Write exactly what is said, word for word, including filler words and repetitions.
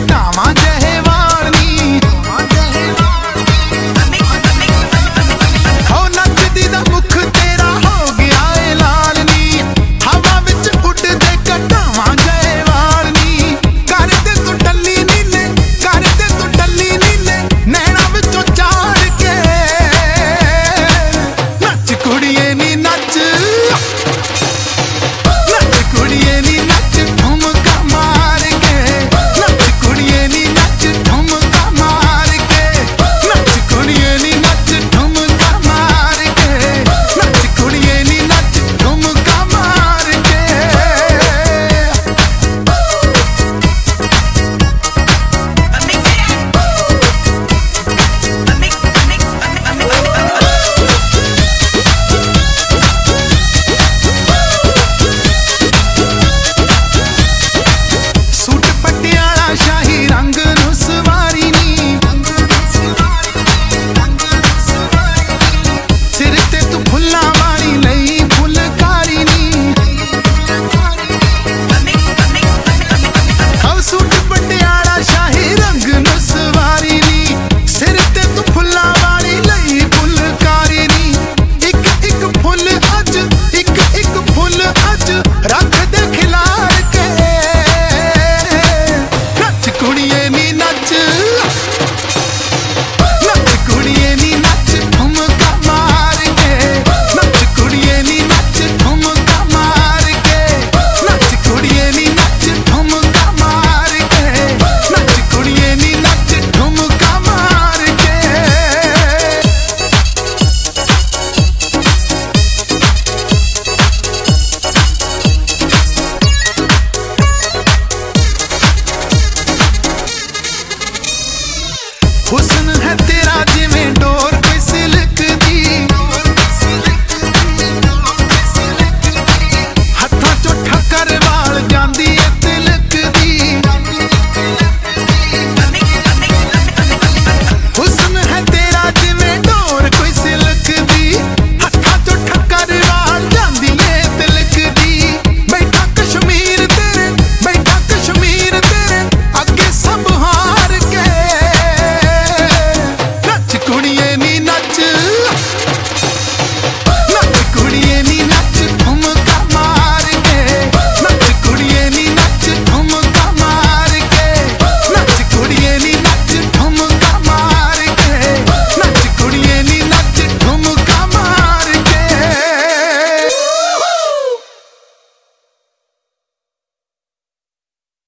कटावा जहेवार नी हो नचदी दा मुख तेरा हो गया ए लाल नी हवा विच उड़दे कटावा जहेवार नी कर दे तू टल्ली नीले कर दे तू टल्ली नीले नैना विचों चाड़ के नच कुड़िए नी नच नच कुड़िए नी नच ठुमका मार के नच कुड़िए नी नच ठुमका मार के नच कुड़िए नी नच ठुमका मार के नच कुड़िए नी नच ठुमका मार के सूट पटियाला शाही रंग नू सवारी नी सिर ते तू फुल्लां वाली लई फुलकारी नी ओ सूट पटियाला शाही रंग नू सवारी नी सिर ते तू फुल्लां वाली लई फुलकारी नी इक इक फुल अज इक इक फुल अज रख दे खिलार के नच कुड़िए नी नच नच कुड़िए नी नच ठुमका मार के नच कुड़िए नी नच ठुमका मार के नच कुड़िए नी नच ठुमका मार के नच कुड़िए नी नच ठुमका मार के हुस्न